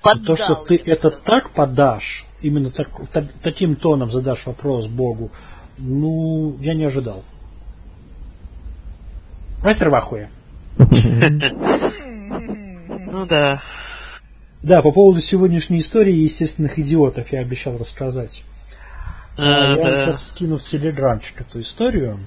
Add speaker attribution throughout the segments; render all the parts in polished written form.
Speaker 1: то, что ты это так подашь, именно таким тоном задашь вопрос Богу, ну, я не ожидал. Мастер в ахуе.
Speaker 2: Ну да.
Speaker 1: Да, по поводу сегодняшней истории естественных идиотов я обещал рассказать. Я вам сейчас скину в телеграмчик эту историю.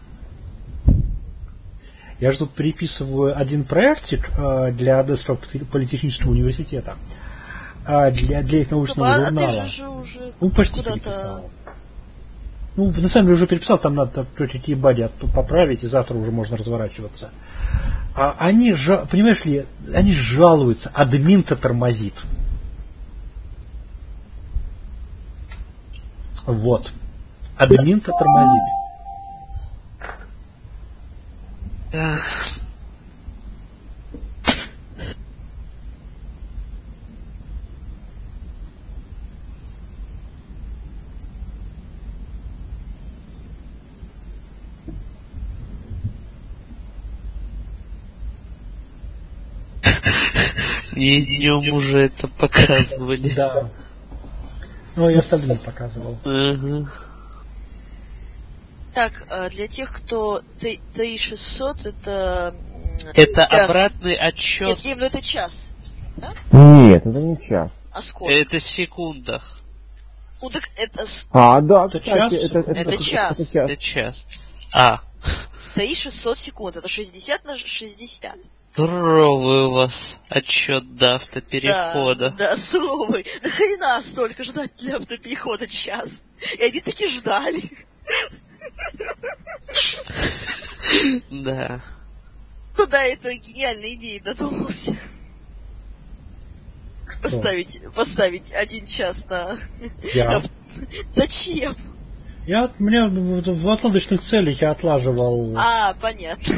Speaker 1: Я же тут переписываю один проектик для Одесского политехнического университета. Для их научного журнала. Ну, почти переписал. Ну, на самом деле уже переписал, там надо какие бади поправить, и завтра уже можно разворачиваться. Они, понимаешь ли, они жалуются, админ-то тормозит. Вот. Админ-то тормозит.
Speaker 2: И днем уже это показывали.
Speaker 1: Да. Ну, и остальным показывал.
Speaker 3: Так, для тех, кто ТИ-600, это...
Speaker 2: Это обратный отсчет.
Speaker 3: Нет, это час. Да?
Speaker 4: Нет, это не час.
Speaker 3: А сколько?
Speaker 2: Это в секундах.
Speaker 3: Ну так это...
Speaker 4: да,
Speaker 1: это
Speaker 4: кстати,
Speaker 1: час?
Speaker 3: Это час.
Speaker 2: Это час.
Speaker 3: ТИ-600 секунд, это 60 на 60.
Speaker 2: Суровый у вас отсчет до автоперехода.
Speaker 3: Да, суровый. Нахрена столько ждать для автоперехода час? И они таки ждали.
Speaker 2: Да.
Speaker 3: Куда этой гениальной идеи додумался? Поставить 1 час на...
Speaker 1: Я.
Speaker 3: Зачем?
Speaker 1: Мне в отлаженных целях я отлаживал...
Speaker 3: понятно.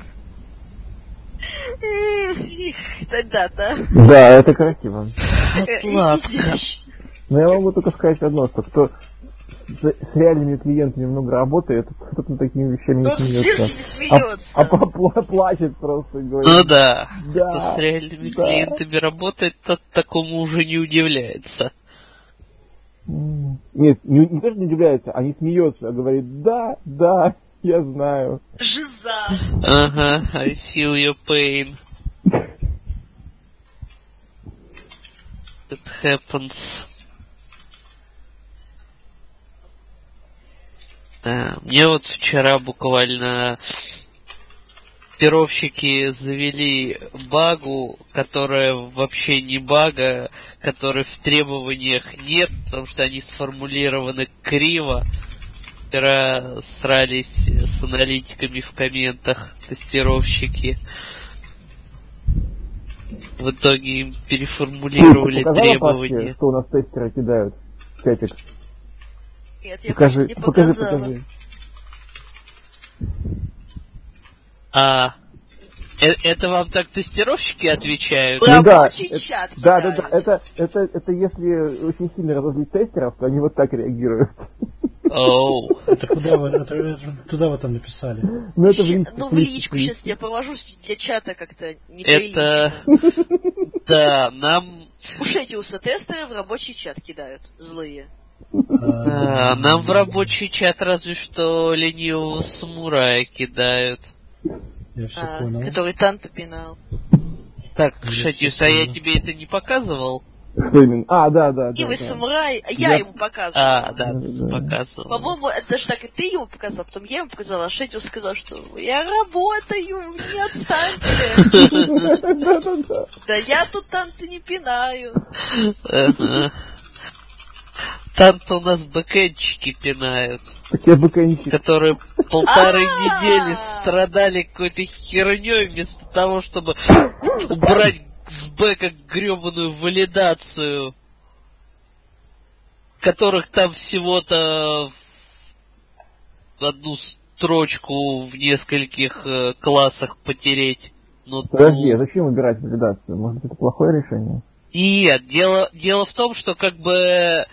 Speaker 3: Тогда-то.
Speaker 4: Да, это красиво.
Speaker 3: Изящно.
Speaker 4: Но я могу только сказать одно, что кто с реальными клиентами много работает, тот над такими вещами не смеется. Плачет просто. Говорит,
Speaker 2: ну да. Кто с реальными клиентами работает, тот такому уже не удивляется.
Speaker 4: Нет, не даже не удивляется, а не смеется, а говорит, да, я знаю.
Speaker 3: Жиза.
Speaker 2: Ага, I feel your pain. It happens. Да, мне вот вчера буквально тестировщики завели багу, которая вообще не бага, которой в требованиях нет, потому что они сформулированы криво. Вчера срались с аналитиками в комментах тестировщики. В итоге им переформулировали требования.
Speaker 4: Пашке, что у нас тестеры кидают в чатик?
Speaker 3: Нет, я Пашке не показала. Покажи.
Speaker 2: Это вам так тестировщики отвечают?
Speaker 3: Рабочий чат кидают.
Speaker 4: Да. Это если очень сильно разозлить тестеров, то они вот так реагируют.
Speaker 2: Оу.
Speaker 1: Это куда вы там написали?
Speaker 3: В личку сейчас я повожусь для чата как-то неприлично.
Speaker 2: Да, нам...
Speaker 3: У Шетиуса тестеры в рабочий чат кидают, злые.
Speaker 2: Нам в рабочий чат разве что ленивого самурая кидают.
Speaker 1: Я все понял.
Speaker 3: Который Танто пинал.
Speaker 2: Так, Шетиус, я тебе это не показывал?
Speaker 4: Что именно? Да.
Speaker 3: И вы самурай, я ему показывал.
Speaker 2: Да, показывал.
Speaker 3: По-моему, это даже так и ты ему показал, потом я ему показала, а Шетиус сказал, что я работаю, не отстаньте. Да я тут Танто не пинаю.
Speaker 2: Там-то у нас бэкэндчики пинают.
Speaker 4: Какие бэкэндчики?
Speaker 2: Которые 1,5 недели страдали какой-то херней вместо того, чтобы убрать с бэка гребаную валидацию. Которых там всего-то одну строчку в нескольких классах потереть.
Speaker 4: Подожди, а зачем убирать валидацию? Может, это плохое решение?
Speaker 2: Нет, дело в том, что как бы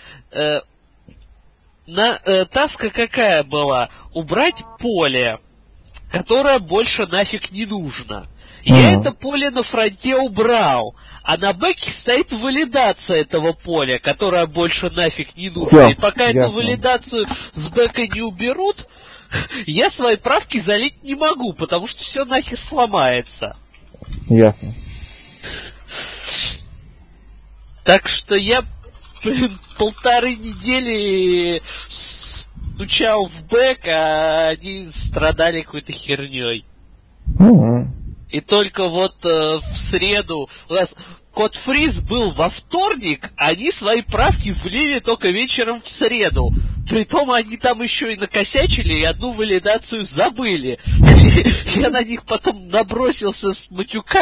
Speaker 2: таска какая была? Убрать поле, которое больше нафиг не нужно. Я это поле на фронте убрал. А на бэке стоит валидация этого поля, которая больше нафиг не нужна. И пока эту валидацию с бэка не уберут, я свои правки залить не могу, потому что все нахер сломается.
Speaker 4: Ясно.
Speaker 2: Так что я, блин, 1,5 недели стучал в бэк, а они страдали какой-то херней. И только вот в среду у нас код фриз был во вторник, а они свои правки влили только вечером в среду. Притом они там еще и накосячили, и одну валидацию забыли. Я на них потом набросился с матюками.